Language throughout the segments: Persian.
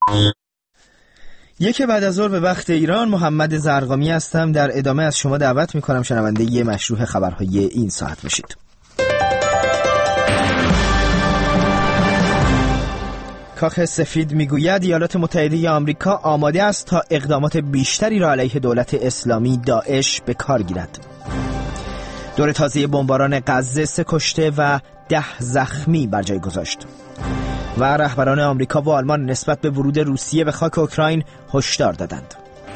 یک بعد از ظهر به وقت ایران، محمد زرقامی هستم. در ادامه از شما دعوت میکنم شنونده یه مشروع خبرهای این ساعت بشید. کاخ سفید میگوید ایالات متحده آمریکا آماده است تا اقدامات بیشتری را علیه دولت اسلامی داعش به کار گیرد. دور تازه بمباران غزه 3 کشته و 10 زخمی بر جای گذاشت. و رهبران آمریکا و آلمان نسبت به ورود روسیه به خاک اوکراین هشدار دادند.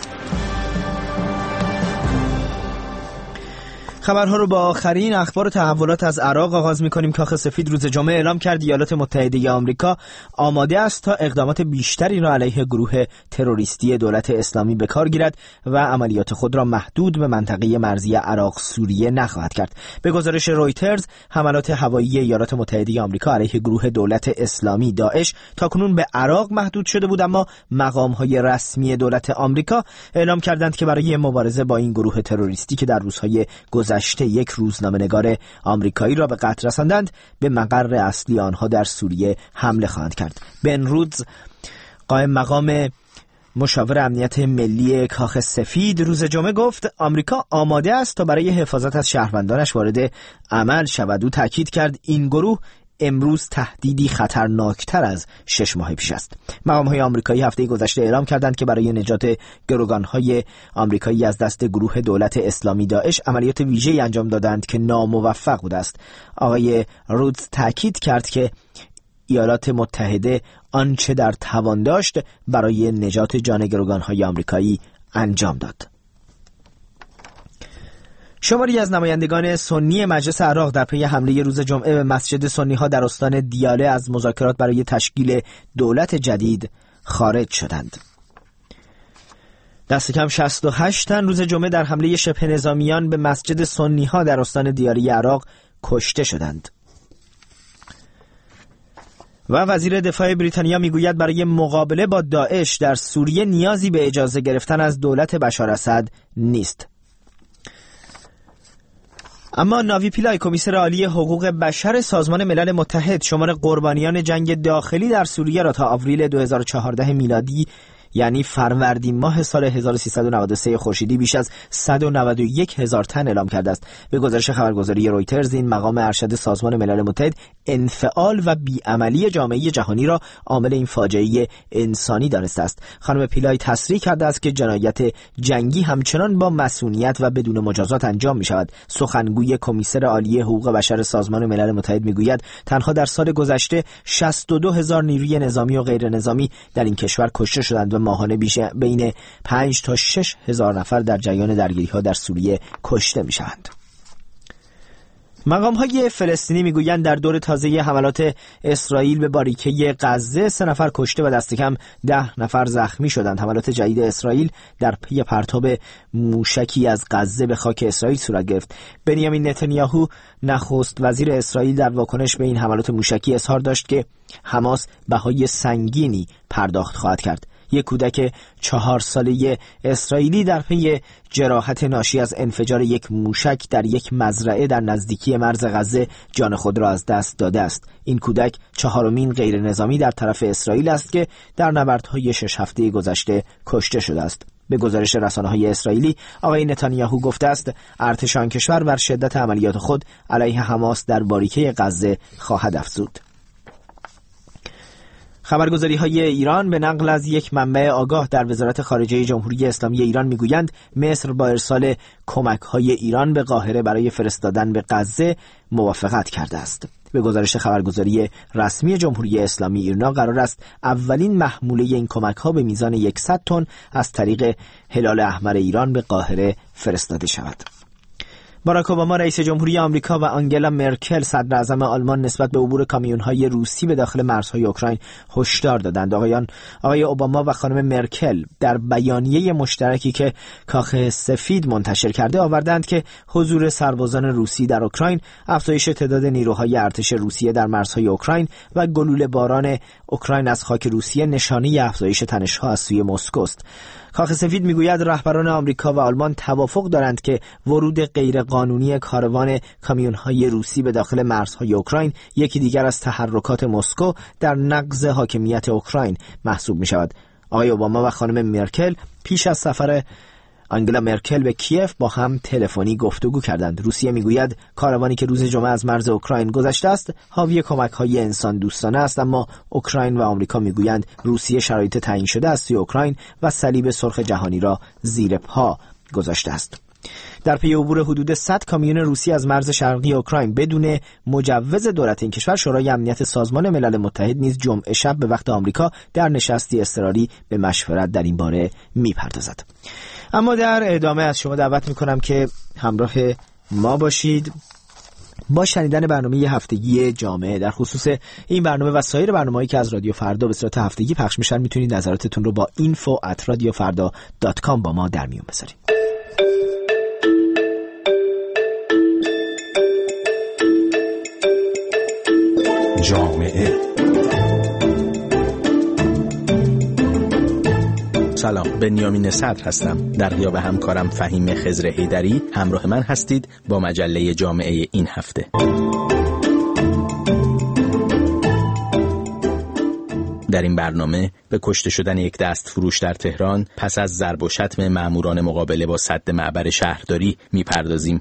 خبرها رو با آخرین اخبار و تحولات از عراق آغاز می‌کنیم. کاخ سفید روز جمعه اعلام کرد ایالات متحده آمریکا آماده است تا اقدامات بیشتری را علیه گروه تروریستی دولت اسلامی به کار گیرد و عملیات خود را محدود به منطقه مرزی عراق سوریه نخواهد کرد. به گزارش رویترز، حملات هوایی ایالات متحده آمریکا علیه گروه دولت اسلامی داعش تاکنون به عراق محدود شده بود، اما مقام‌های رسمی دولت آمریکا اعلام کردند که برای مبارزه با این گروه تروریستی که در روزهای گذشته یک روزنامه‌نگار آمریکایی را به قتل رساندند، به مقر اصلی آنها در سوریه حمله خواهند کرد. بن رودز، قائم مقام مشاور امنیت ملی کاخ سفید، روز جمعه گفت آمریکا آماده است تا برای حفاظت از شهروندانش وارد عمل شود. او تاکید کرد این گروه امروز تهدیدی خطرناکتر از 6 ماه پیش است. مقام‌های آمریکایی هفته گذشته اعلام کردند که برای نجات گروگان‌های آمریکایی از دست گروه دولت اسلامی داعش عملیات ویژه‌ای انجام دادند که ناموفق بوده است. آقای رودز تاکید کرد که ایالات متحده آنچه در توان داشت برای نجات جان گروگان‌های آمریکایی انجام داد. شماری از نمایندگان سنی مجلس عراق در پی حمله روز جمعه به مسجد سنی‌ها در استان دیاله از مذاکرات برای تشکیل دولت جدید خارج شدند. دست کم 68 تن روز جمعه در حمله شبه نظامیان به مسجد سنی‌ها در استان دیاله عراق کشته شدند. و وزیر دفاع بریتانیا میگوید برای مقابله با داعش در سوریه نیازی به اجازه گرفتن از دولت بشار اسد نیست. اما ناوی پیلای، کمیسر عالی حقوق بشر سازمان ملل متحد، شمار قربانیان جنگ داخلی در سوریه را تا آوریل 2014 میلادی، یعنی فروردین ماه سال 1393 خورشیدی، بیش از 191,000 تن اعلام کرده است. به گزارش خبرگزاری رویترز، این مقام ارشد سازمان ملل متحد انفعال و بیعملی جامعه جهانی را عامل این فاجعه انسانی دانسته است. خانم پیلای تصریح کرده است که جنایت جنگی همچنان با مصونیت و بدون مجازات انجام می شود. سخنگوی کمیسر عالی حقوق بشر سازمان ملل متحد می گوید تنها در سال گذشته 62,000 نیروی نظامی و غیر نظامی در این کشور کشته شدند و ماهانه بین 5 تا 6,000 نفر در جریان درگیری‌ها در سوریه کشته می‌شوند. مقام‌های فلسطینی میگویند در دور تازه حملات اسرائیل به باریکه غزه 3 نفر کشته و دست کم 10 نفر زخمی شدند. حملات جدید اسرائیل در پی پرتاب موشکی از غزه به خاک اسرائیل صورت گرفت. بنیامین نتانیاهو، نخست وزیر اسرائیل، در واکنش به این حملات موشکی اظهار داشت که حماس بهای سنگینی پرداخت خواهد کرد. یک کودک 4 ساله اسرائیلی در پی جراحت ناشی از انفجار یک موشک در یک مزرعه در نزدیکی مرز غزه جان خود را از دست داده است. این کودک 4مین غیر نظامی در طرف اسرائیل است که در نبردهای 6 هفته گذشته کشته شده است. به گزارش رسانه‌های اسرائیلی، آقای نتانیاهو گفته است ارتش آن کشور بر شدت عملیات خود علیه حماس در باریکه غزه خواهد افزود. خبرگزاری‌های ایران به نقل از یک منبع آگاه در وزارت خارجه جمهوری اسلامی ایران میگویند مصر با ارسال کمک‌های ایران به قاهره برای فرستادن به غزه موافقت کرده است. به گزارش خبرگزاری رسمی جمهوری اسلامی ایران، قرار است اولین محموله این کمک‌ها به میزان 100 تن از طریق هلال احمر ایران به قاهره فرستاده شود. باراک اوباما رئیس جمهوری آمریکا و آنگلا مرکل صدر اعظم آلمان نسبت به عبور کامیون‌های روسی به داخل مرزهای اوکراین هشدار دادند. آقای اوباما و خانم مرکل در بیانیه مشترکی که کاخ سفید منتشر کرده آوردند که حضور سربازان روسی در اوکراین، افزایش تعداد نیروهای ارتش روسیه در مرزهای اوکراین و گلوله باران اوکراین از خاک روسیه نشانه افزایش تنش‌ها از سوی مسکو است. کاخ سفید میگوید رهبران آمریکا و آلمان توافق دارند که ورود غیر غیرقانونی کاروان کامیون‌های روسی به داخل مرزهای اوکراین یکی دیگر از تحرکات مسکو در نقض حاکمیت اوکراین محسوب می‌شود. آقای اوباما و خانم مرکل پیش از سفر آنگلا مرکل به کیف با هم تلفنی گفتگو کردند. روسیه میگوید کاروانی که روز جمعه از مرز اوکراین گذشته است حاوی کمک‌های انسان دوستانه است، اما اوکراین و آمریکا میگویند روسیه شرایط تعیین شده است توی اوکراین و صلیب سرخ جهانی را زیر پا گذاشته است. در پی عبور حدود 100 کامیون روسی از مرز شرقی اوکراین بدون مجوز دولت این کشور، شورای امنیت سازمان ملل متحد نیز جمعه شب به وقت آمریکا در نشستی اضطراری به مشورت در این باره میپردازد. اما در ادامه از شما دعوت میکنم که همراه ما باشید با شنیدن برنامه هفتگی جامعه. در خصوص این برنامه و سایر برنامه‌هایی که از رادیو فردا به صورت هفتگی پخش میشن میتونید نظراتتون رو با info@radiofarda.com با ما در میون بذارید. جامعه. سلام، بنیامین صدر هستم. در غیاب همکارم فهیم خضر حیدری همراه من هستید با مجله جامعه این هفته. در این برنامه به کشته شدن یک دستفروش در تهران پس از ضرب و شتم ماموران مقابله با سد معبر شهرداری میپردازیم.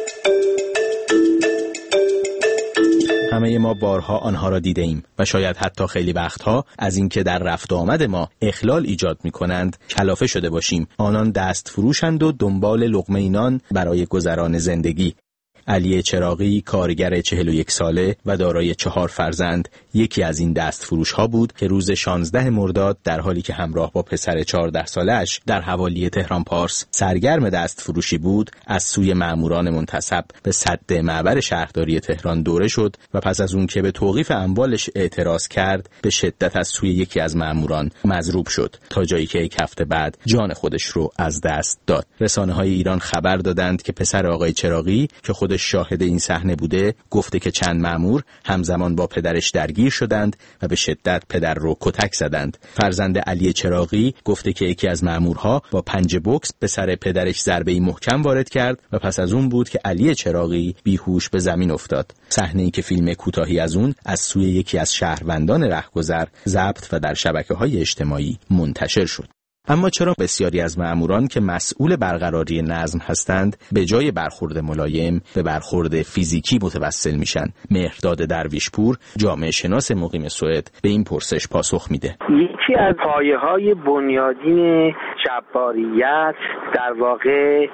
همه ما بارها آنها را دیده ایم و شاید حتی خیلی وقتها از اینکه در رفت و آمد ما اخلال ایجاد می کنند کلافه شده باشیم. آنان دست فروشند و دنبال لقمه نان برای گذران زندگی. علی چراغی، کارگر 41 ساله و دارای 4 فرزند، یکی از این دست فروش ها بود که روز 16 مرداد در حالی که همراه با پسر 14 سالش در حوالی تهران پارس سرگرم دست فروشی بود، از سوی ماموران منتسب به سد معبر شهرداری تهران دوره شد و پس از اون که به توقیف اموالش اعتراض کرد، به شدت از سوی یکی از ماموران مضروب شد تا جایی که یک هفته بعد جان خودش رو از دست داد. رسانه‌های ایران خبر دادند که پسر آقای چراغی که خودش شاهد این صحنه بوده، گفته که چند مأمور همزمان با پدرش درگیر شدند و به شدت پدر رو کتک زدند. فرزند علی چراغی گفته که یکی از مأمورها با پنجه بوکس به سر پدرش ضربه‌ای محکم وارد کرد و پس از اون بود که علی چراغی بیهوش به زمین افتاد. صحنه‌ای که فیلم کوتاهی از اون از سوی یکی از شهروندان رهگذر ضبط و در شبکه‌های اجتماعی منتشر شد. اما چرا بسیاری از مأموران که مسئول برقراری نظم هستند به جای برخورد ملایم به برخورد فیزیکی متوسل میشن؟ مهرداد درویشپور، جامعه شناس مقیم سوئد، به این پرسش پاسخ میده. یکی از پایه‌های بنیادین جباریت در واقع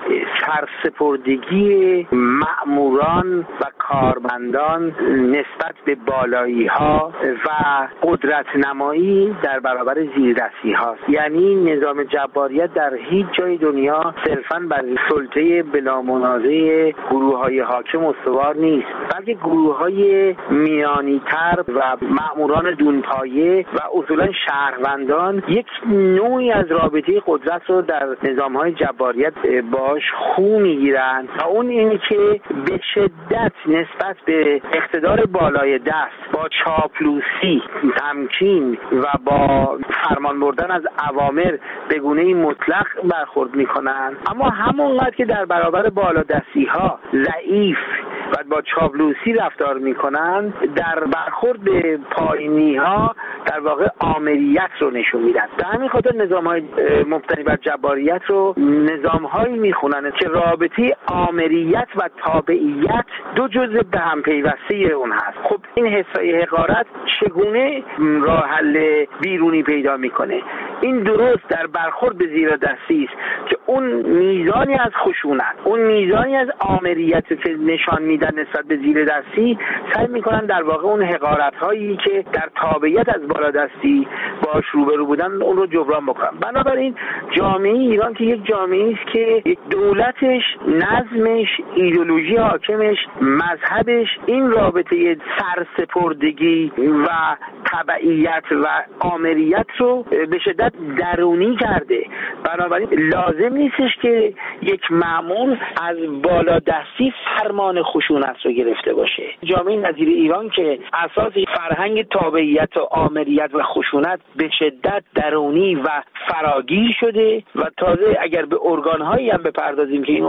سرسپردگی مأموران و کارمندان نسبت به بالایی‌ها و قدرت نمایی در برابر زیردستی هاست. یعنی نظام جباریت در هیچ جای دنیا صرفاً بر سلطه بلا منازع گروه‌های حاکم استوار نیست، بلکه گروه‌های میانی‌تر و مأموران دونپایه و اصولاً شهروندان یک نوعی از رابطه قدرت رو در نظام‌های جباریت باش خو می‌گیرند و اون اینه که به شدت نسبت به اقتدار بالای دست با چاپلوسی، تمکین و با فرمان بردن از اوامر به گونه مطلق برخورد میکنن، اما همونقدر که در برابر بالادستی ها ضعیف و با چاپلوسی رفتار میکنن، در برخورد به پایینی ها در واقع آمریت رو نشون میدن. در همین خاطر نظام های مبتنی بر جباریت رو نظام هایی میخونن که رابطه آمریت و تابعیت دو جزء به هم پیوسته اون هست. خب این حسای حقارت چگونه راه حل بیرونی پیدا میکنه؟ این درست در برخورد به زیردستی است که اون میزانی از خشونت، اون میزانی از آمریت که نشان میدن نسبت به زیردستی، سعی میکنن در واقع اون حقارت هایی که در تابعیت از بالادستی باش روبرو بودن اون رو جبران بکنن. بنابراین جامعه ایران که یک جامعه است که دولتش، نظمش، ایدئولوژی حاکمش، مذهبش این رابطه سرسپردگی و تبعیت و آمریت رو به شدت درونی کرده. بنابراین لازم نیستش که یک مأمور از بالادستی فرمان خشونت رو گرفته باشه. جامعه نظیر ایران که اساس فرهنگ تابعیت و آمریت و خشونت به شدت درونی و فراگیر شده و تازه اگر به ارگان‌هایی هم بپردازیم که این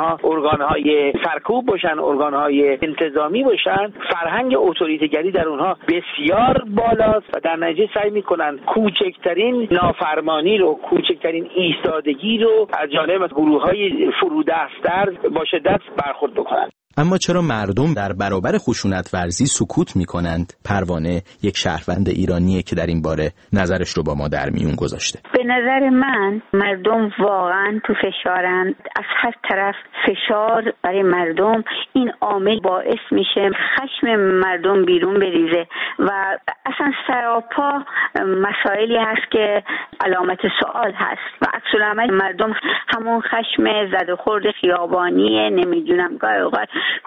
ارگان‌های سرکوب باشن، ارگان‌های انتظامی باشن، فرهنگ اتوریتگری در اونها بسیار بالاست و در نتیجه سعی میکنن کوچکترین نافرمانی رو، کوچکترین ایستادگی رو از جانب گروه‌های فرودستر با شدت برخورد بکنن. اما چرا مردم در برابر خشونت ورزی سکوت می‌کنند؟ پروانه یک شهروند ایرانیه که در این باره نظرش رو با ما در میون گذاشته. به نظر من مردم واقعا تو فشارن، از هر طرف فشار برای مردم. این عامل باعث میشه خشم مردم بیرون بریزه و اصلا سراپا مسائلی هست که علامت سوال هست و عکس العمل مردم همون خشم زد و خورد خیابانیه، نمیدونم گاهی اوقات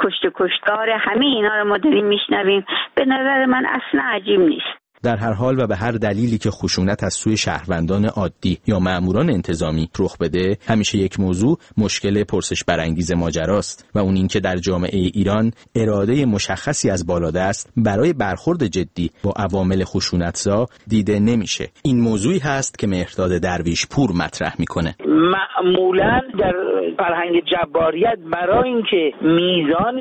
کشتار، همه اینا رو ما داریم میشنویم. به نظر من اصلا عجیب نیست. در هر حال و به هر دلیلی که خشونت از سوی شهروندان عادی یا ماموران انتظامی رخ بده، همیشه یک موضوع مشکل پرسش برانگیز ماجراست و اون این که در جامعه ایران اراده مشخصی از بالادست برای برخورد جدی با عوامل خشونتزا دیده نمیشه. این موضوعی هست که مهرداد درویش پور مطرح میکنه. معمولاً در فرهنگ جباریت برای اینکه میزان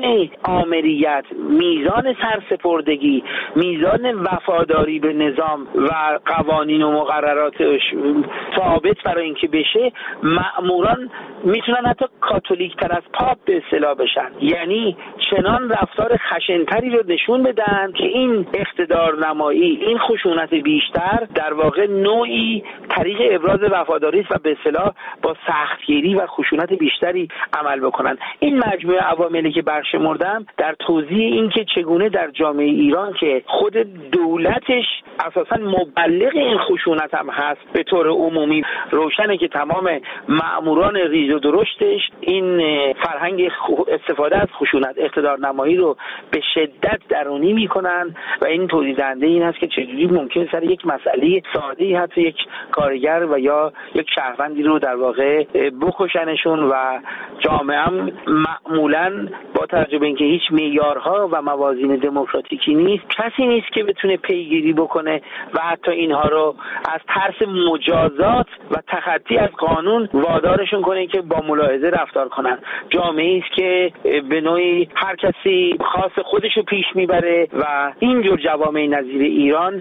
آمریت، میزان سرسپردگی، میزان وفاداری به نظام و قوانین و مقرراتش ثابت برای اینکه بشه، مأموران میتونن حتی کاتولیک تر از پاپ به اصطلاح بشن، یعنی چنان رفتار خشنتری رو نشون بدن که این اقتدار نمایی، این خشونت بیشتر در واقع نوعی طریق ابراز وفاداری است و به اصطلاح با سختگیری و خشونت بیشتری عمل بکنن. این مجموعه عواملی که برشمردم در توضیح این که چگونه در جامعه ایران که خود دولتش اساساً مبلغ این خشونت هم هست، به طور عمومی روشنه که تمام مأموران ریز و درشتش این فرهنگ استفاده از خشونت، اقتدار نمایی رو به شدت درونی میکنن و این توضیح دهنده این هست که چجوری ممکن سر یک مسئله ساده‌ای حتی یک کارگر و یا یک شهروندی رو در واقع بکشنشون و جامعه هم معمولاً با توجه به اینکه هیچ معیارها و موازین دموکراتیکی نیست، کسی نیست که بتونه پیگیری بکنه و حتی اینها رو از ترس مجازات و تخطی از قانون وادارشون کنه که با ملاحظه رفتار کنن. جامعه‌ای است که به نوعی هر کسی خاص خودشو پیش میبره و اینجور جوامع نظیر ایران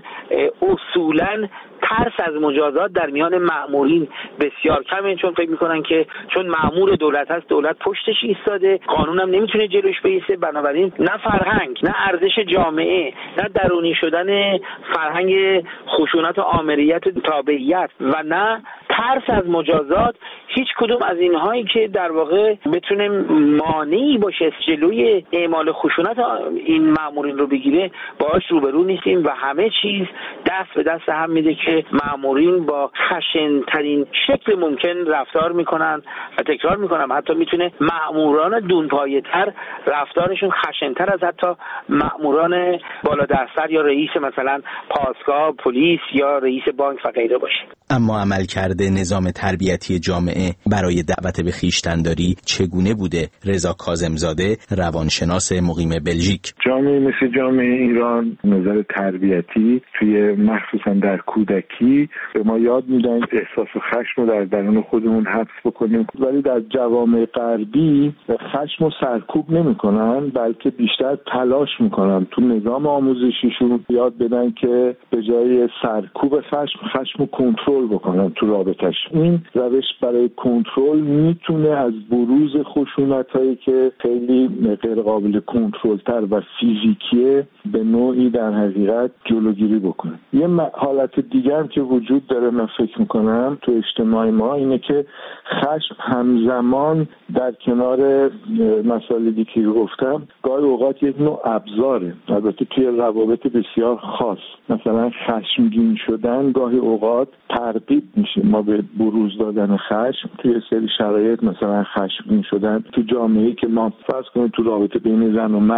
اصولاً ترس از مجازات در میان مأمورین بسیار کمه، چون فکر میکنن که چون مأمور دولت هست، دولت پشتش ایستاده، قانون هم نمیتونه جلوش بیسته، بنابراین نه فرهنگ، نه ارزش جامعه، نه درونی شدن فرهنگ خشونت و آمریت و تابعیت و نه ترس از مجازات، هیچ کدوم از اینهایی که در واقع بتونه مانعی باشه جلوی اعمال خشونت این مأمورین رو بگیره، باهاش روبرو نیستیم و همه چیز دست به دست هم میده که مأمورین با خشن‌ترین شکل ممکن رفتار میکنن و تکرار میکنم حتی میتونه مأموران دونپایه‌تر رفتارشون خشن‌تر از حتی مأموران بالادست‌تر یا رئیس مثلا پاسگاه، پلیس یا رئیس بانک و غیره باشه. اما عملکرد نظام تربیتی جامعه برای دعوت به خویشتن‌داری چگونه بوده؟ رضا کاظمزاده، روانشناس مقیم بلژیک. جامعه مثل جامعه ایران نظر تربیتی توی مخصوصا در کودکی به ما یاد میدن احساس خشم رو در درون خودمون حبس بکنیم، ولی در جوامع غربی خشم رو سرکوب نمیکنن، بلکه بیشتر تلاش میکنن تو نظام آموزشیشون یاد بدن که به جای سرکوب خشم رو کنترل بکنن تو رابطش. این روش برای کنترل میتونه از بروز خشونتایی که خیلی غیر قابل کنترل تر و فیزیکیه به نوعی در حقیقت جلوگیری بکنه. یه حالت دیگه هم که وجود داره من فکر میکنم تو اجتماع ما اینه که خشم همزمان در کنار مسائل دیگه که گفتم گاهی اوقات یک نوع ابزاره، البته توی روابط بسیار خاص. مثلا خشمگین شدن گاهی اوقات ترغیب میشه ما به بروز دادن خشم توی سری شرایط، مثلا خشمگین شدن تو جامعه‌ای که ما فرض کنیم تو رابطه بین زن و مرد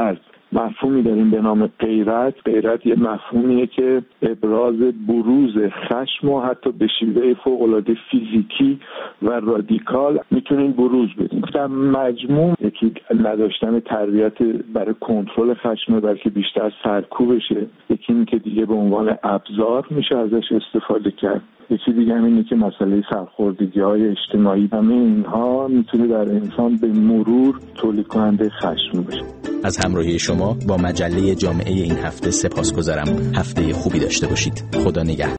مفهومی داریم به نام غیرت. غیرت یه مفهومیه که ابراز بروز خشم و حتی به شیوه فوق‌العاده فیزیکی و رادیکال میتونیم بروز بدیم. در مجموع یکی نداشتن تربیت برای کنترل خشم بلکه بیشتر سرکوبشه، یکی این که دیگه به عنوان ابزار میشه ازش استفاده کرد، یکی دیگه اینه که مسئله سرخوردگی‌های اجتماعی، همه اینها میتونه در انسان به مرور تولید کننده خشم بشه. از همراهی شما با مجله جامعه این هفته سپاسگزارم. هفته خوبی داشته باشید. خدا نگهدار.